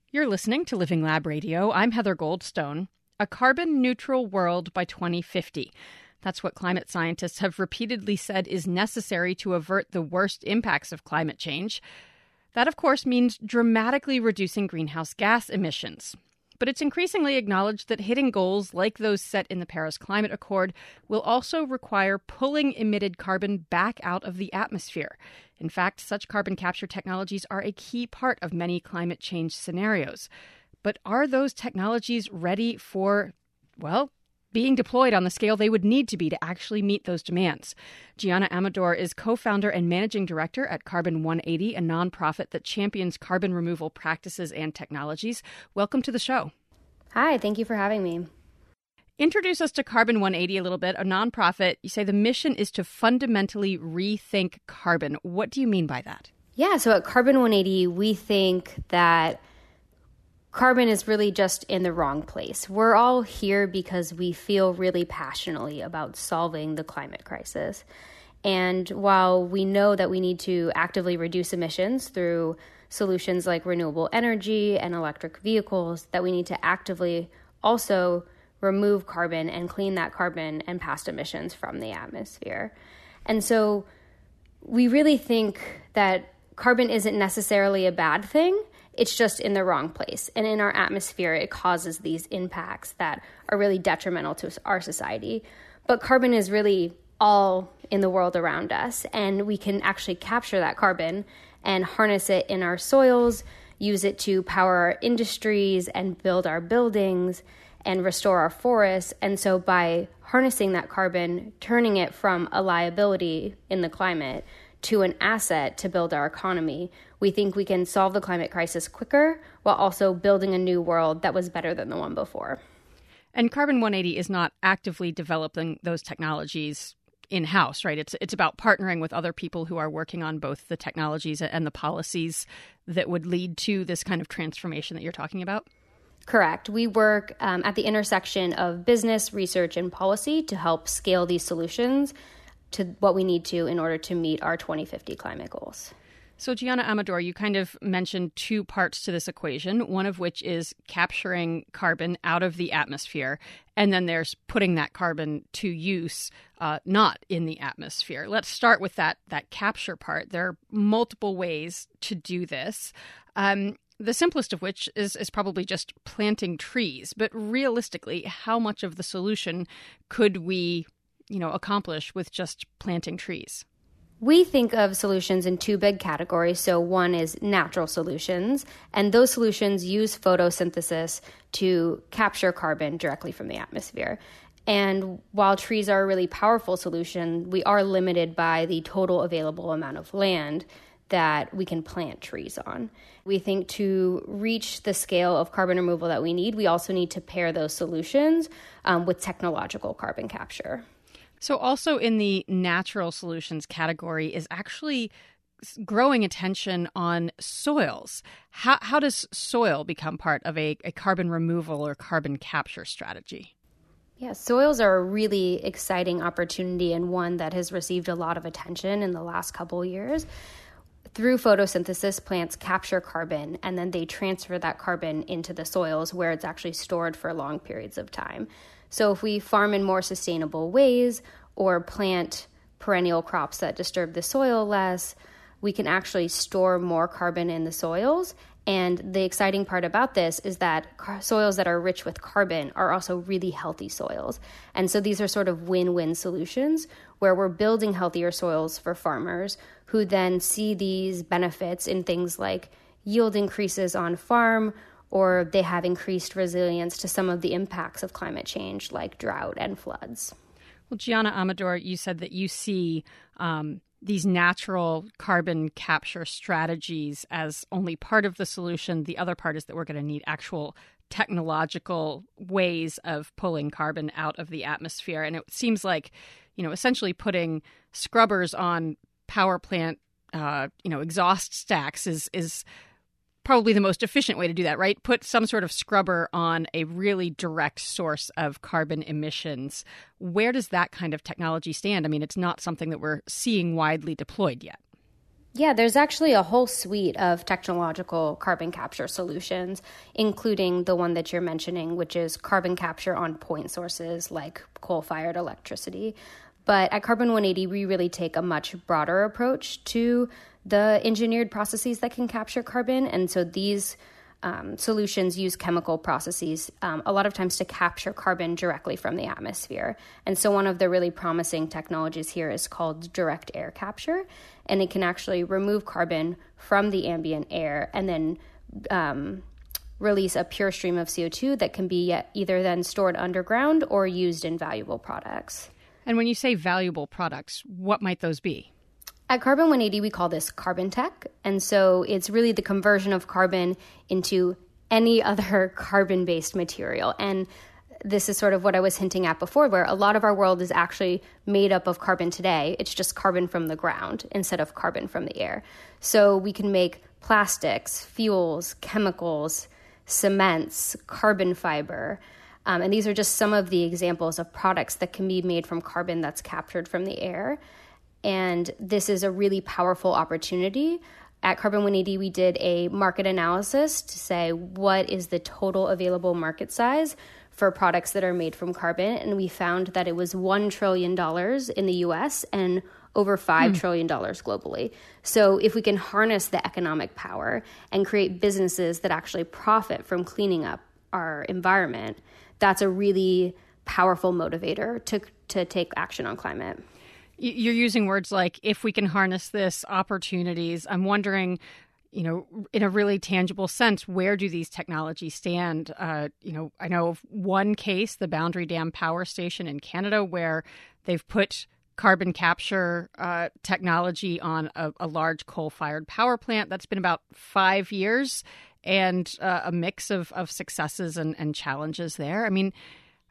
You're listening to Living Lab Radio. I'm Heather Goldstone. A carbon-neutral world by 2050. That's what climate scientists have repeatedly said is necessary to avert the worst impacts of climate change. That, of course, means dramatically reducing greenhouse gas emissions. But it's increasingly acknowledged that hitting goals like those set in the Paris Climate Accord will also require pulling emitted carbon back out of the atmosphere. In fact, such carbon capture technologies are a key part of many climate change scenarios. But are those technologies ready for, being deployed on the scale they would need to be to actually meet those demands? Gianna Amador is co-founder and managing director at Carbon 180, a nonprofit that champions carbon removal practices and technologies. Welcome to the show. Hi, thank you for having me. Introduce us to Carbon 180 a little bit, a nonprofit. You say the mission is to fundamentally rethink carbon. What do you mean by that? Yeah, so at Carbon 180, we think that carbon is really just in the wrong place. We're all here because we feel really passionately about solving the climate crisis. And while we know that we need to actively reduce emissions through solutions like renewable energy and electric vehicles, that we need to actively also remove carbon and clean that carbon and past emissions from the atmosphere. And so we really think that carbon isn't necessarily a bad thing. It's just in the wrong place. And in our atmosphere, it causes these impacts that are really detrimental to our society. But carbon is really all in the world around us, and we can actually capture that carbon and harness it in our soils, use it to power our industries and build our buildings and restore our forests. And so by harnessing that carbon, turning it from a liability in the climate to an asset to build our economy, we think we can solve the climate crisis quicker while also building a new world that was better than the one before. And Carbon 180 is not actively developing those technologies in-house, right? It's about partnering with other people who are working on both the technologies and the policies that would lead to this kind of transformation that you're talking about? Correct. We work at the intersection of business, research, and policy to help scale these solutions to what we need to in order to meet our 2050 climate goals. So, Gianna Amador, you kind of mentioned two parts to this equation, one of which is capturing carbon out of the atmosphere, and then there's putting that carbon to use, not in the atmosphere. Let's start with that capture part. There are multiple ways to do this. The simplest of which is probably just planting trees. But realistically, how much of the solution could we, accomplish with just planting trees? We think of solutions in two big categories. So one is natural solutions, and those solutions use photosynthesis to capture carbon directly from the atmosphere. And while trees are a really powerful solution, we are limited by the total available amount of land that we can plant trees on. We think to reach the scale of carbon removal that we need, we also need to pair those solutions with technological carbon capture. So also in the natural solutions category is actually growing attention on soils. How does soil become part of a carbon removal or carbon capture strategy? Yeah, soils are a really exciting opportunity and one that has received a lot of attention in the last couple of years. Through photosynthesis, plants capture carbon, and then they transfer that carbon into the soils where it's actually stored for long periods of time. So if we farm in more sustainable ways or plant perennial crops that disturb the soil less, we can actually store more carbon in the soils. And the exciting part about this is that soils that are rich with carbon are also really healthy soils. And so these are sort of win-win solutions where we're building healthier soils for farmers who then see these benefits in things like yield increases on farm, or they have increased resilience to some of the impacts of climate change like drought and floods. Well, Gianna Amador, you said that you see these natural carbon capture strategies as only part of the solution. The other part is that we're going to need actual technological ways of pulling carbon out of the atmosphere. And it seems like, essentially putting scrubbers on power plant, exhaust stacks is probably the most efficient way to do that, right? Put some sort of scrubber on a really direct source of carbon emissions. Where does that kind of technology stand? I mean, it's not something that we're seeing widely deployed yet. Yeah, there's actually a whole suite of technological carbon capture solutions, including the one that you're mentioning, which is carbon capture on point sources like coal-fired electricity. But at Carbon 180, we really take a much broader approach to the engineered processes that can capture carbon. And so these solutions use chemical processes a lot of times to capture carbon directly from the atmosphere. And so one of the really promising technologies here is called direct air capture, and it can actually remove carbon from the ambient air and then release a pure stream of CO2 that can be either then stored underground or used in valuable products. And when you say valuable products, what might those be? At Carbon 180, we call this carbon tech. And so it's really the conversion of carbon into any other carbon-based material. And this is sort of what I was hinting at before, where a lot of our world is actually made up of carbon today. It's just carbon from the ground instead of carbon from the air. So we can make plastics, fuels, chemicals, cements, carbon fiber. And these are just some of the examples of products that can be made from carbon that's captured from the air. And this is a really powerful opportunity. At Carbon 180, we did a market analysis to say what is the total available market size for products that are made from carbon. And we found that it was $1 trillion in the US and over $5 trillion globally. So if we can harness the economic power and create businesses that actually profit from cleaning up our environment, that's a really powerful motivator to take action on climate. You're using words like, if we can harness this, opportunities. I'm wondering, in a really tangible sense, where do these technologies stand? I know of one case, the Boundary Dam Power Station in Canada, where they've put carbon capture technology on a large coal-fired power plant. That's been about 5 years, and a mix of successes and challenges there. I mean,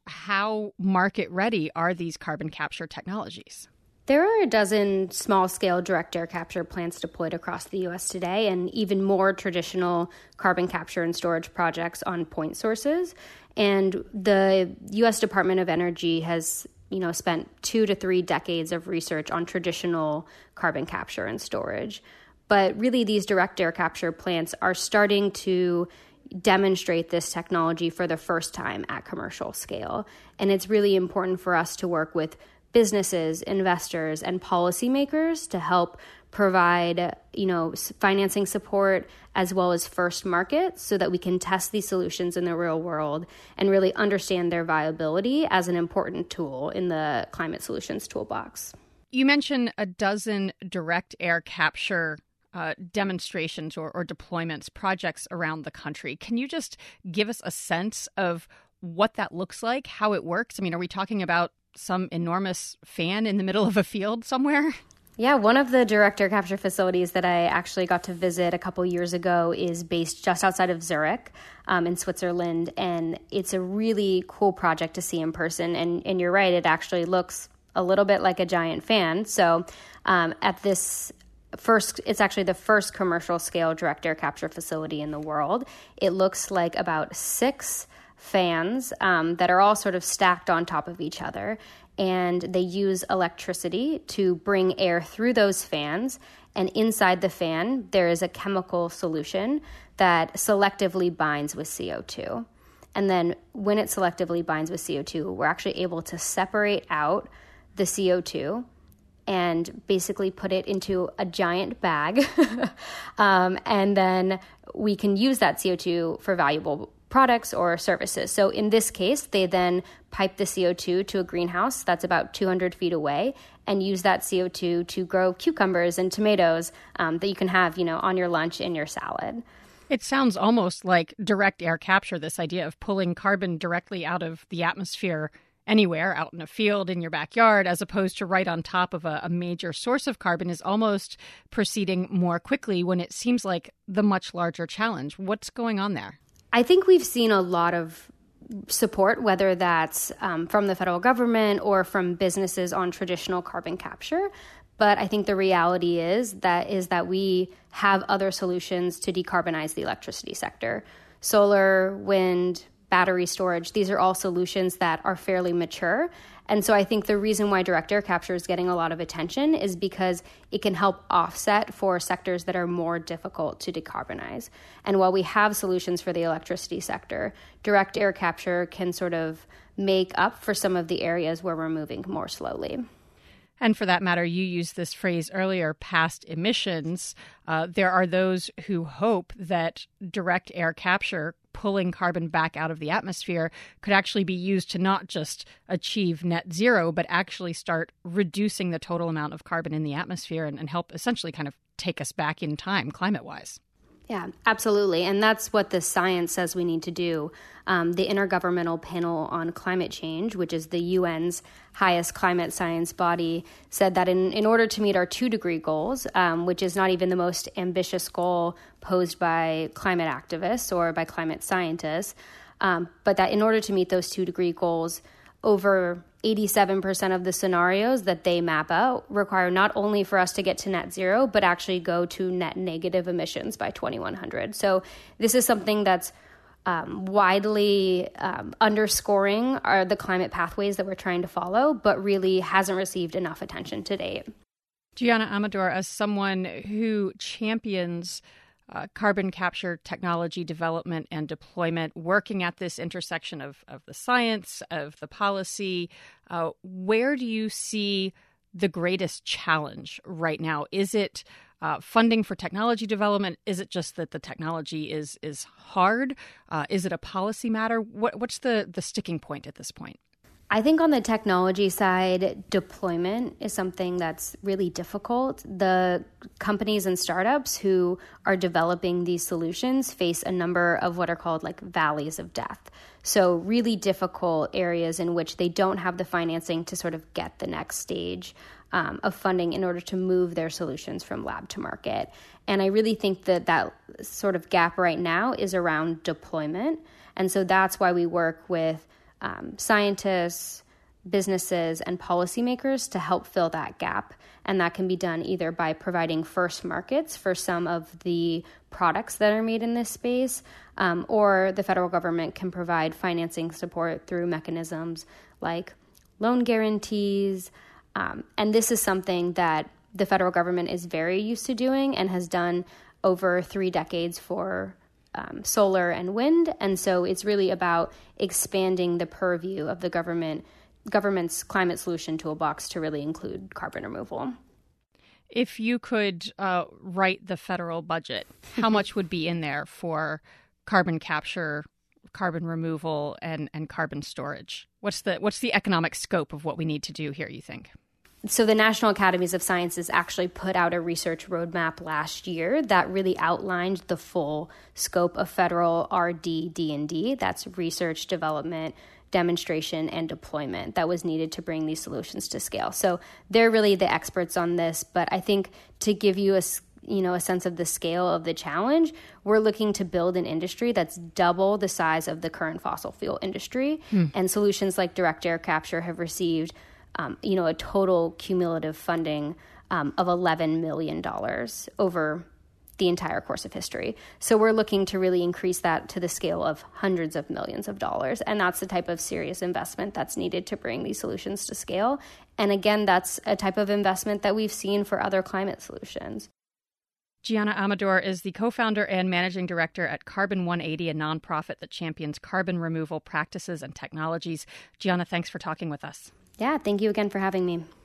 how market-ready are these carbon capture technologies? There are a dozen small-scale direct air capture plants deployed across the U.S. today, and even more traditional carbon capture and storage projects on point sources. And the U.S. Department of Energy has, spent 2 to 3 decades of research on traditional carbon capture and storage. But really, these direct air capture plants are starting to demonstrate this technology for the first time at commercial scale. And it's really important for us to work with businesses, investors, and policymakers to help provide, financing support as well as first markets so that we can test these solutions in the real world and really understand their viability as an important tool in the climate solutions toolbox. You mentioned a dozen direct air capture demonstrations or deployments, projects around the country. Can you just give us a sense of what that looks like, how it works? I mean, are we talking about some enormous fan in the middle of a field somewhere? Yeah, one of the direct air capture facilities that I actually got to visit a couple years ago is based just outside of Zurich in Switzerland. And it's a really cool project to see in person. And you're right, it actually looks a little bit like a giant fan. So at this it's actually the first commercial scale direct air capture facility in the world. It looks like about 6 fans that are all sort of stacked on top of each other. And they use electricity to bring air through those fans. And inside the fan, there is a chemical solution that selectively binds with CO2. And then when it selectively binds with CO2, we're actually able to separate out the CO2 and basically put it into a giant bag. And then we can use that CO2 for valuable products or services. So in this case, they then pipe the CO2 to a greenhouse that's about 200 feet away and use that CO2 to grow cucumbers and tomatoes that you can have, on your lunch in your salad. It sounds almost like direct air capture, this idea of pulling carbon directly out of the atmosphere anywhere, out in a field, in your backyard, as opposed to right on top of a major source of carbon, is almost proceeding more quickly when it seems like the much larger challenge. What's going on there? I think we've seen a lot of support, whether that's from the federal government or from businesses on traditional carbon capture. But I think the reality is that we have other solutions to decarbonize the electricity sector. Solar, wind, battery storage, these are all solutions that are fairly mature And so I think the reason why direct air capture is getting a lot of attention is because it can help offset for sectors that are more difficult to decarbonize. And while we have solutions for the electricity sector, direct air capture can sort of make up for some of the areas where we're moving more slowly. And for that matter, you used this phrase earlier, past emissions. There are those who hope that direct air capture, pulling carbon back out of the atmosphere, could actually be used to not just achieve net zero, but actually start reducing the total amount of carbon in the atmosphere and help essentially kind of take us back in time climate-wise. Yeah, absolutely. And that's what the science says we need to do. The Intergovernmental Panel on Climate Change, which is the UN's highest climate science body, said that in order to meet our 2-degree goals, which is not even the most ambitious goal posed by climate activists or by climate scientists, but that in order to meet those 2-degree goals, over 87% of the scenarios that they map out require not only for us to get to net zero, but actually go to net negative emissions by 2100. So this is something that's widely underscoring the climate pathways that we're trying to follow, but really hasn't received enough attention to date. Gianna Amador, as someone who champions carbon capture technology development and deployment, working at this intersection of the science, of the policy, where do you see the greatest challenge right now? Is it funding for technology development? Is it just that the technology is hard? Is it a policy matter? What's the sticking point at this point? I think on the technology side, deployment is something that's really difficult. The companies and startups who are developing these solutions face a number of what are called like valleys of death. So really difficult areas in which they don't have the financing to sort of get the next stage of funding in order to move their solutions from lab to market. And I really think that sort of gap right now is around deployment. And so that's why we work with scientists, businesses, and policymakers to help fill that gap. And that can be done either by providing first markets for some of the products that are made in this space, or the federal government can provide financing support through mechanisms like loan guarantees. And this is something that the federal government is very used to doing and has done over 3 decades for solar and wind. And so it's really about expanding the purview of the government's climate solution toolbox to really include carbon removal. If you could write the federal budget, how much would be in there for carbon capture, carbon removal, and carbon storage? What's the economic scope of what we need to do here, you think? So the National Academies of Sciences actually put out a research roadmap last year that really outlined the full scope of federal RD&D, that's research, development, demonstration, and deployment that was needed to bring these solutions to scale. So they're really the experts on this, but I think to give you a sense of the scale of the challenge, we're looking to build an industry that's double the size of the current fossil fuel industry. And solutions like direct air capture have received a total cumulative funding of $11 million over the entire course of history. So we're looking to really increase that to the scale of hundreds of millions of dollars. And that's the type of serious investment that's needed to bring these solutions to scale. And again, that's a type of investment that we've seen for other climate solutions. Gianna Amador is the co-founder and managing director at Carbon 180, a nonprofit that champions carbon removal practices and technologies. Gianna, thanks for talking with us. Yeah, thank you again for having me.